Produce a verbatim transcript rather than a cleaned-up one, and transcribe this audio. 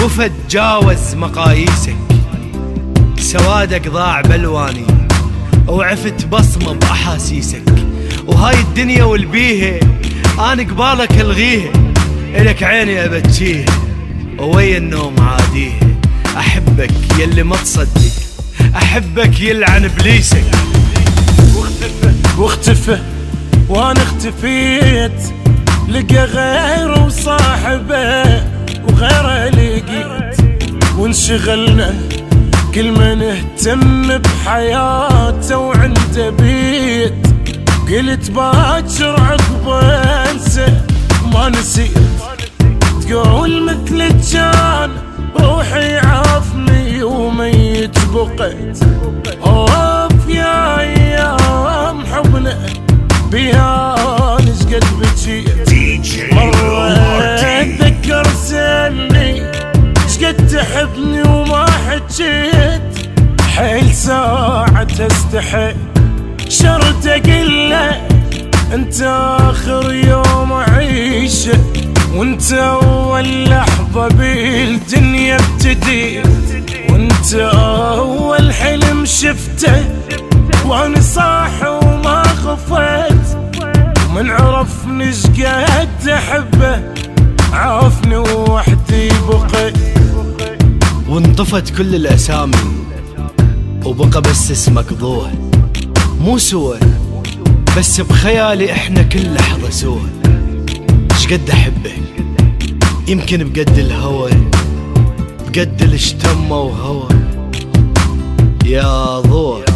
وفد جاوز مقاييسك، سوادك ضاع بلواني وعفت بصمة بأحاسيسك. وهاي الدنيا والبيها أنا قبالك الغيها، إلك عيني أبتشيها وويا النوم عاديها. أحبك يلي ما تصدق، أحبك يلعن بليسك. واختفى واختفى وانا اختفيت، لقى غيره وصاحبه وغيره لقيت. وانشغلنا كل ما نهتم بحياته وعنده بيت. قلت باكر عقبه انسى ما نسيت، تقول مثل كان روحي عافني وميت بقيت. اوف يا ايام حبنا بيها نشقد بجيت. مرة اتذكر سألني شقد تحبني وما حجيت، حيل ساعة استحي شرط اقله انت اخر يوم اعيشه، وانت اول لحظة بالدنيا ابتديت، وانت اول حلم شفته وانا صاح وما خفيت. ومن عرفني شقد احبه عافني ووحدي بقيت. وانطفت كل الاسامي وبقى بس اسمك ضوء، مو سوى بس بخيالي احنا كل لحظة سوى. شقد احبك يمكن بقد الهوى، بقد الاشتمة وهوى يا ضوء.